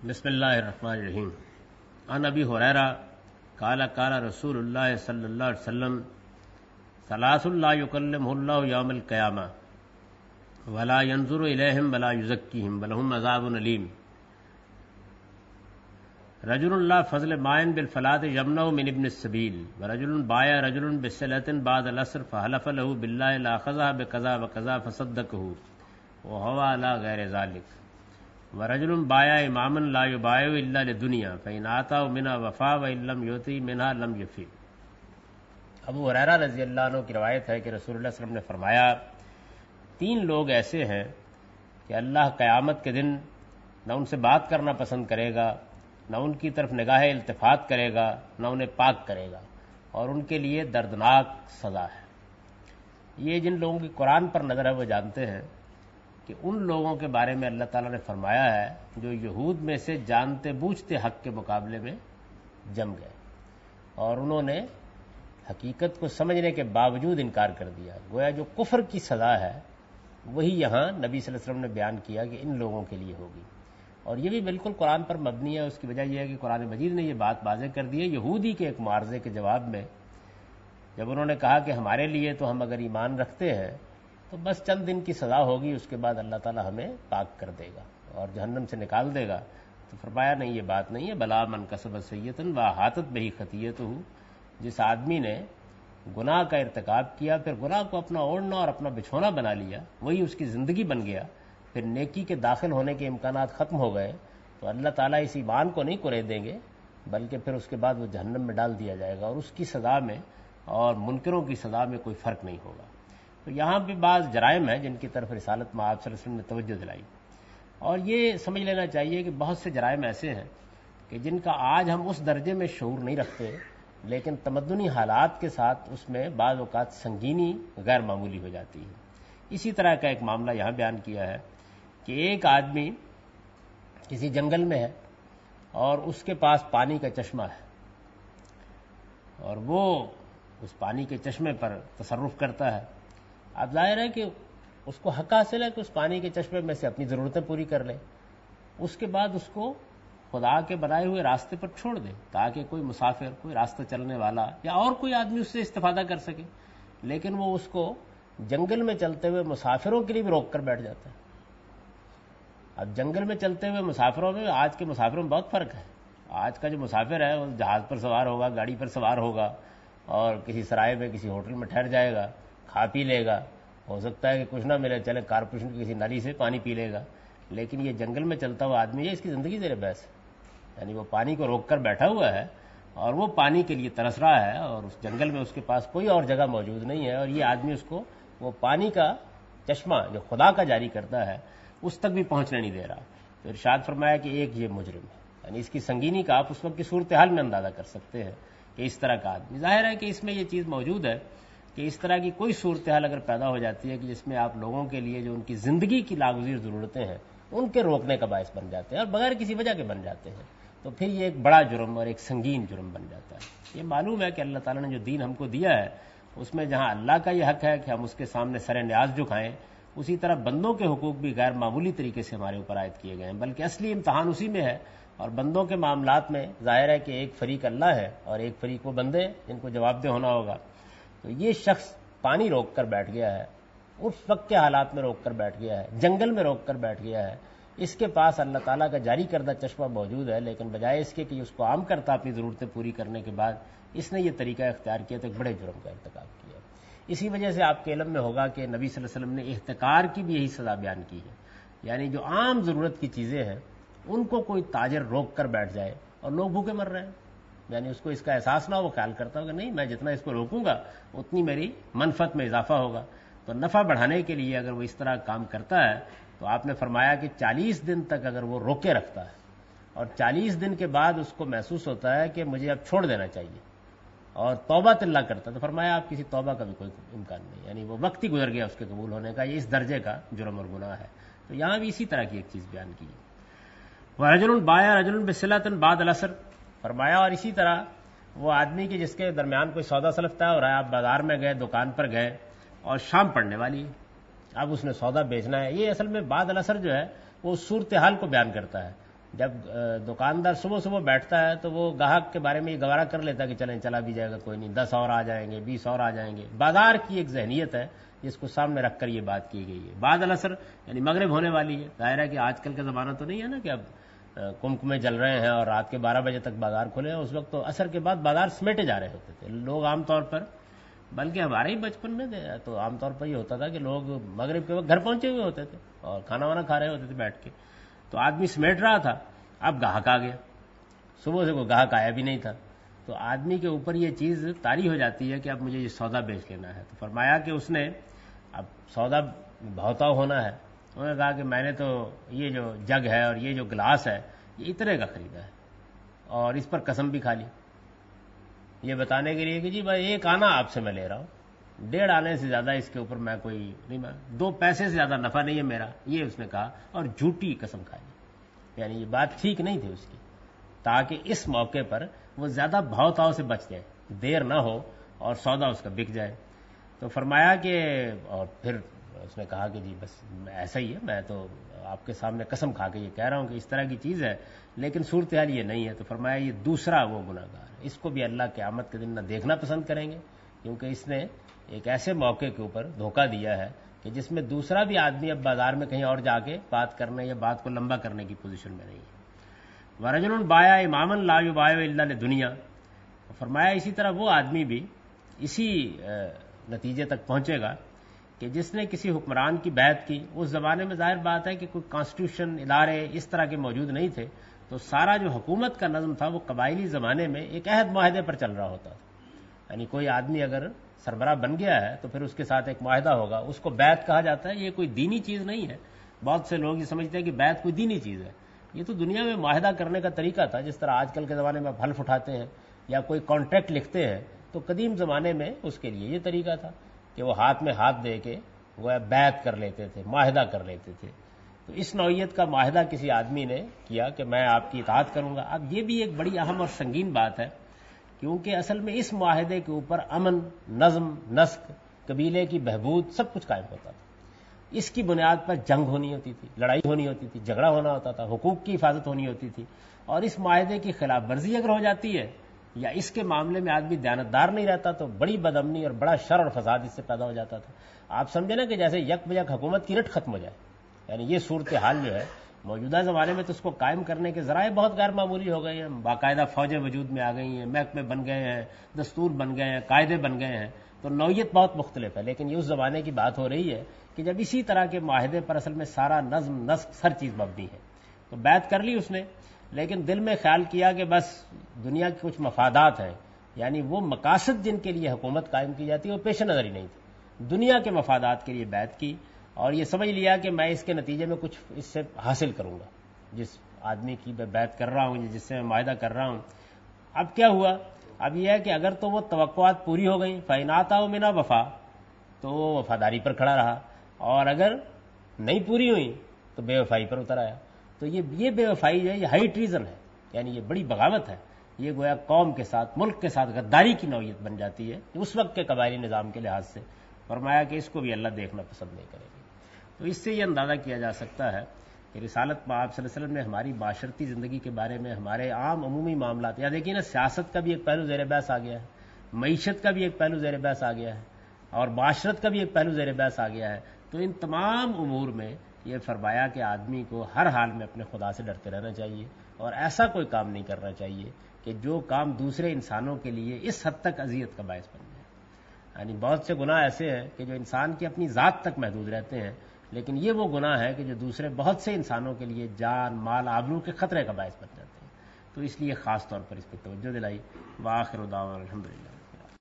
بسم اللہ الرحمن الرحیم عن ابی ہریرہ قال قال رسول اللہ صلی اللہ علیہ وسلم ثلاث لا یکلمہ اللہ یوم القیامہ ولا ينظر الیہم ولا یزکیہم ولہم عذاب علیم رجل لا فضل مائن بالفلاة یمنع من ابن السبیل ورجل بایا رجل بصلة بعد العصر فحلف له باللہ لاخذها بکذا وکذا فصدقہ وهو علی غیر ذلک ورجل بایا اماما لا یبایع الا للدنیا فإن آتاه منها وفا وإن لم یؤتی منها لم یفی۔ ابو ہریرہ رضی اللہ عنہ کی روایت ہے کہ رسول اللہ صلی اللہ علیہ وسلم نے فرمایا، تین لوگ ایسے ہیں کہ اللہ قیامت کے دن نہ ان سے بات کرنا پسند کرے گا، نہ ان کی طرف نگاہ التفات کرے گا، نہ انہیں پاک کرے گا، اور ان کے لیے دردناک سزا ہے۔ یہ جن لوگوں کی قرآن پر نظر ہے وہ جانتے ہیں کہ ان لوگوں کے بارے میں اللہ تعالیٰ نے فرمایا ہے جو یہود میں سے جانتے بوجھتے حق کے مقابلے میں جم گئے اور انہوں نے حقیقت کو سمجھنے کے باوجود انکار کر دیا۔ گویا جو کفر کی سزا ہے وہی یہاں نبی صلی اللہ علیہ وسلم نے بیان کیا کہ ان لوگوں کے لیے ہوگی، اور یہ بھی بالکل قرآن پر مبنی ہے۔ اس کی وجہ یہ ہے کہ قرآن مجید نے یہ بات واضح کر دی ہے۔ یہودی کے ایک معارضے کے جواب میں جب انہوں نے کہا کہ ہمارے لیے تو ہم اگر ایمان رکھتے ہیں تو بس چند دن کی سزا ہوگی، اس کے بعد اللہ تعالیٰ ہمیں پاک کر دے گا اور جہنم سے نکال دے گا، تو فرمایا نہیں، یہ بات نہیں ہے۔ بلا من کسب سیئۃ واحاطت بہ خطیئتہ، جس آدمی نے گناہ کا ارتکاب کیا پھر گناہ کو اپنا اوڑھنا اور اپنا بچھونا بنا لیا، وہی اس کی زندگی بن گیا، پھر نیکی کے داخل ہونے کے امکانات ختم ہو گئے، تو اللہ تعالیٰ اس ایمان کو نہیں کرے دیں گے بلکہ پھر اس کے بعد وہ جہنم میں ڈال دیا جائے گا، اور اس کی سزا میں اور منکروں کی سزا میں کوئی فرق نہیں ہوگا۔ تو یہاں بھی بعض جرائم ہیں جن کی طرف رسالت مآب صلی اللہ علیہ وسلم نے توجہ دلائی، اور یہ سمجھ لینا چاہیے کہ بہت سے جرائم ایسے ہیں کہ جن کا آج ہم اس درجے میں شعور نہیں رکھتے، لیکن تمدنی حالات کے ساتھ اس میں بعض اوقات سنگینی غیر معمولی ہو جاتی ہے۔ اسی طرح کا ایک معاملہ یہاں بیان کیا ہے کہ ایک آدمی کسی جنگل میں ہے اور اس کے پاس پانی کا چشمہ ہے، اور وہ اس پانی کے چشمے پر تصرف کرتا ہے۔ اب ظاہر ہے کہ اس کو حق حاصل ہے کہ اس پانی کے چشمے میں سے اپنی ضرورتیں پوری کر لے، اس کے بعد اس کو خدا کے بنائے ہوئے راستے پر چھوڑ دے تاکہ کوئی مسافر، کوئی راستہ چلنے والا یا اور کوئی آدمی اس سے استفادہ کر سکے، لیکن وہ اس کو جنگل میں چلتے ہوئے مسافروں کے لیے بھی روک کر بیٹھ جاتا ہے۔ اب جنگل میں چلتے ہوئے مسافروں میں آج کے مسافروں میں بہت فرق ہے۔ آج کا جو مسافر ہے وہ جہاز پر سوار ہوگا، گاڑی پر سوار ہوگا، اور کسی سرائے میں کسی ہوٹل میں ٹھہر جائے گا، کھا پی لے گا، ہو سکتا ہے کہ کچھ نہ ملے چلے کارپوریشن کی کسی نلی سے پانی پی لے گا، لیکن یہ جنگل میں چلتا ہوا آدمی ہے، اس کی زندگی زیر بحث ہے، یعنی وہ پانی کو روک کر بیٹھا ہوا ہے اور وہ پانی کے لیے ترس رہا ہے، اور اس جنگل میں اس کے پاس کوئی اور جگہ موجود نہیں ہے، اور یہ آدمی اس کو وہ پانی کا چشمہ جو خدا کا جاری کرتا ہے اس تک بھی پہنچنے نہیں دے رہا۔ تو ارشاد فرمایا کہ ایک یہ مجرم ہے، یعنی اس کی سنگینی کا آپ اس وقت کی صورتحال میں اندازہ کر سکتے ہیں کہ اس طرح کا آدمی، ظاہر ہے کہ اس میں یہ چیز موجود ہے کہ اس طرح کی کوئی صورتحال اگر پیدا ہو جاتی ہے کہ جس میں آپ لوگوں کے لیے جو ان کی زندگی کی ناگزیر ضرورتیں ہیں ان کے روکنے کا باعث بن جاتے ہیں اور بغیر کسی وجہ کے بن جاتے ہیں، تو پھر یہ ایک بڑا جرم اور ایک سنگین جرم بن جاتا ہے۔ یہ معلوم ہے کہ اللہ تعالیٰ نے جو دین ہم کو دیا ہے اس میں جہاں اللہ کا یہ حق ہے کہ ہم اس کے سامنے سر نیاز جھکائیں، اسی طرح بندوں کے حقوق بھی غیر معمولی طریقے سے ہمارے اوپر عائد کیے گئے ہیں، بلکہ اصلی امتحان اسی میں ہے، اور بندوں کے معاملات میں ظاہر ہے کہ ایک فریق اللہ ہے اور ایک فریق وہ بندے جن کو جواب دہ ہونا ہوگا۔ تو یہ شخص پانی روک کر بیٹھ گیا ہے، اس وقت کے حالات میں روک کر بیٹھ گیا ہے، جنگل میں روک کر بیٹھ گیا ہے، اس کے پاس اللہ تعالیٰ کا جاری کردہ چشمہ موجود ہے، لیکن بجائے اس کے کہ اس کو عام کرتا اپنی ضرورتیں پوری کرنے کے بعد اس نے یہ طریقہ اختیار کیا تو ایک بڑے جرم کا ارتکاب کیا۔ اسی وجہ سے آپ کے علم میں ہوگا کہ نبی صلی اللہ علیہ وسلم نے احتکار کی بھی یہی سزا بیان کی ہے، یعنی جو عام ضرورت کی چیزیں ہیں ان کو کوئی تاجر روک کر بیٹھ جائے اور لوگ بھوکے مر رہے ہیں، یعنی اس کو اس کا احساس نہ ہو، وہ خیال کرتا ہو کہ نہیں میں جتنا اس کو روکوں گا اتنی میری منفعت میں اضافہ ہوگا، تو نفع بڑھانے کے لیے اگر وہ اس طرح کام کرتا ہے تو آپ نے فرمایا کہ 40 دن تک اگر وہ روکے رکھتا ہے اور 40 دن کے بعد اس کو محسوس ہوتا ہے کہ مجھے اب چھوڑ دینا چاہیے اور توبہ اللہ کرتا ہے، تو فرمایا آپ کسی توبہ کا بھی کوئی امکان نہیں، یعنی وہ وقت ہی گزر گیا اس کے قبول ہونے کا، یہ اس درجے کا جرم اور گناہ ہے۔ تو یہاں بھی اسی طرح کی ایک چیز بیان کی ہے۔ وَرَجُلٌ بَايَعَ رَجُلٌ بِصِلَةٍ بَعْدَ الْعَصْرِ، فرمایا اور اسی طرح وہ آدمی کی جس کے درمیان کوئی سودا سلف طے ہو رہا ہے، آپ بازار میں گئے، دکان پر گئے اور شام پڑنے والی ہے، اب اس نے سودا بیچنا ہے۔ یہ اصل میں بعد العصر جو ہے وہ صورتحال کو بیان کرتا ہے جب دکاندار صبح صبح بیٹھتا ہے تو وہ گاہک کے بارے میں یہ گوارا کر لیتا ہے کہ چلیں چلا بھی جائے گا کوئی نہیں، 10 اور آ جائیں گے، 20 اور آ جائیں گے. بازار کی ایک ذہنیت ہے جس کو سامنے رکھ کر یہ بات کی گئی ہے. بعد العصر یعنی مغرب ہونے والی ہے. ظاہر ہے کہ آج کل کا زمانہ تو نہیں ہے نا کہ اب کمکمے جل رہے ہیں اور رات کے 12 بجے تک بازار کھلے ہیں. اس وقت تو عصر کے بعد بازار سمیٹے جا رہے ہوتے تھے لوگ عام طور پر، بلکہ ہمارے ہی بچپن میں تو عام طور پر یہ ہوتا تھا کہ لوگ مغرب کے وقت گھر پہنچے ہوئے ہوتے تھے اور کھانا وانا کھا رہے ہوتے تھے بیٹھ کے. تو آدمی سمیٹ رہا تھا، اب گاہک آ گیا. صبح سے کوئی گاہک آیا بھی نہیں تھا، تو آدمی کے اوپر یہ چیز طاری ہو جاتی ہے کہ اب مجھے یہ سودا بیچ لینا ہے. تو فرمایا کہ اس نے اب سودا بہتاؤ ہونا ہے. انہوں نے کہا کہ میں نے تو یہ جو جگ ہے اور یہ جو گلاس ہے یہ اتنے کا خریدا ہے اور اس پر قسم بھی کھا لی، یہ بتانے کے لیے کہ جی بھائی 1 آنا آپ سے میں لے رہا ہوں، 1.5 آنے سے زیادہ اس کے اوپر میں کوئی نہیں، 2 پیسے سے زیادہ نفع نہیں ہے میرا، یہ اس نے کہا اور جھوٹی قسم کھا لی. یعنی یہ بات ٹھیک نہیں تھی اس کی، تاکہ اس موقع پر وہ زیادہ بھاؤ تاؤ سے بچ جائے، دیر نہ ہو اور سودا اس کا بک جائے. تو فرمایا کہ اور پھر اس نے کہا کہ جی بس ایسا ہی ہے، میں تو آپ کے سامنے قسم کھا کے یہ کہہ رہا ہوں کہ اس طرح کی چیز ہے، لیکن صورتحال یہ نہیں ہے. تو فرمایا یہ دوسرا وہ گناہ گار ہے، اس کو بھی اللہ قیامت کے دن نہ دیکھنا پسند کریں گے، کیونکہ اس نے ایک ایسے موقع کے اوپر دھوکہ دیا ہے کہ جس میں دوسرا بھی آدمی اب بازار میں کہیں اور جا کے بات کرنے یا بات کو لمبا کرنے کی پوزیشن میں نہیں ہے. ورجل بایا اماما لا یبایع الا لدنیا. فرمایا اسی طرح وہ آدمی بھی اسی نتیجے تک پہنچے گا کہ جس نے کسی حکمران کی بیعت کی. اس زمانے میں ظاہر بات ہے کہ کوئی کانسٹیٹیوشن ادارے اس طرح کے موجود نہیں تھے، تو سارا جو حکومت کا نظم تھا وہ قبائلی زمانے میں ایک عہد معاہدے پر چل رہا ہوتا تھا. یعنی کوئی آدمی اگر سربراہ بن گیا ہے تو پھر اس کے ساتھ ایک معاہدہ ہوگا، اس کو بیعت کہا جاتا ہے. یہ کوئی دینی چیز نہیں ہے. بہت سے لوگ یہ سمجھتے ہیں کہ بیعت کوئی دینی چیز ہے. یہ تو دنیا میں معاہدہ کرنے کا طریقہ تھا، جس طرح آج کل کے زمانے میں آپ حلف اٹھاتے ہیں یا کوئی کانٹریکٹ لکھتے ہیں، تو قدیم زمانے میں اس کے لیے یہ طریقہ تھا کہ وہ ہاتھ میں ہاتھ دے کے وہ بیعت کر لیتے تھے، معاہدہ کر لیتے تھے. تو اس نوعیت کا معاہدہ کسی آدمی نے کیا کہ میں آپ کی اطاعت کروں گا. اب یہ بھی ایک بڑی اہم اور سنگین بات ہے، کیونکہ اصل میں اس معاہدے کے اوپر امن، نظم، نسق، قبیلے کی بہبود سب کچھ قائم ہوتا تھا. اس کی بنیاد پر جنگ ہونی ہوتی تھی، لڑائی ہونی ہوتی تھی، جھگڑا ہونا ہوتا تھا، حقوق کی حفاظت ہونی ہوتی تھی. اور اس معاہدے کی خلاف ورزی اگر ہو جاتی ہے یا اس کے معاملے میں آدمی دیانتدار نہیں رہتا تو بڑی بدامنی اور بڑا شر اور فساد اس سے پیدا ہو جاتا تھا. آپ سمجھے نا کہ جیسے یک بجک حکومت کی رٹ ختم ہو جائے. یعنی یہ صورتحال جو ہے موجودہ زمانے میں تو اس کو قائم کرنے کے ذرائع بہت غیر معمولی ہو گئے ہیں. باقاعدہ فوجیں وجود میں آ گئی ہیں، محکمے بن گئے ہیں، دستور بن گئے ہیں، قاعدے بن گئے ہیں. تو نوعیت بہت مختلف ہے، لیکن یہ اس زمانے کی بات ہو رہی ہے کہ جب اسی طرح کے معاہدے پر اصل میں سارا نظم نسق ہر چیز مبنی ہے. تو بیعت کر لی اس نے، لیکن دل میں خیال کیا کہ بس دنیا کے کچھ مفادات ہیں، یعنی وہ مقاصد جن کے لیے حکومت قائم کی جاتی ہے وہ پیش نظر ہی نہیں تھی. دنیا کے مفادات کے لیے بیعت کی اور یہ سمجھ لیا کہ میں اس کے نتیجے میں کچھ اس سے حاصل کروں گا، جس آدمی کی میں بیعت کر رہا ہوں، جس سے میں معاہدہ کر رہا ہوں. اب کیا ہوا؟ اب یہ ہے کہ اگر تو وہ توقعات پوری ہو گئیں، فَإِنْ مِنَ وفا، تو وہ وفاداری پر کھڑا رہا، اور اگر نہیں پوری ہوئی تو بے وفائی پر اتر آیا. تو یہ بے وفائی جو ہے یہ ہائی ٹریزن ہے، یعنی یہ بڑی بغاوت ہے. یہ گویا قوم کے ساتھ، ملک کے ساتھ غداری کی نوعیت بن جاتی ہے اس وقت کے قبائلی نظام کے لحاظ سے. فرمایا کہ اس کو بھی اللہ دیکھنا پسند نہیں کرے گا. تو اس سے یہ اندازہ کیا جا سکتا ہے کہ رسالت میں آپ صلی اللہ علیہ وسلم نے ہماری معاشرتی زندگی کے بارے میں، ہمارے عام عمومی معاملات، یا دیکھیے نا سیاست کا بھی ایک پہلو زیر بحث آ گیا ہے، معیشت کا بھی ایک پہلو زیر بحث آ گیا ہے، اور معاشرت کا بھی ایک پہلو زیر بحث آ گیا ہے. تو ان تمام امور میں یہ فرمایا کہ آدمی کو ہر حال میں اپنے خدا سے ڈرتے رہنا چاہیے اور ایسا کوئی کام نہیں کرنا چاہیے کہ جو کام دوسرے انسانوں کے لیے اس حد تک اذیت کا باعث بن جائے. یعنی بہت سے گناہ ایسے ہیں کہ جو انسان کی اپنی ذات تک محدود رہتے ہیں، لیکن یہ وہ گناہ ہے کہ جو دوسرے بہت سے انسانوں کے لیے جان، مال، آبرو کے خطرے کا باعث بن جاتے ہیں. تو اس لیے خاص طور پر اس پہ توجہ دلائی. وآخر دعوانا الحمدللہ.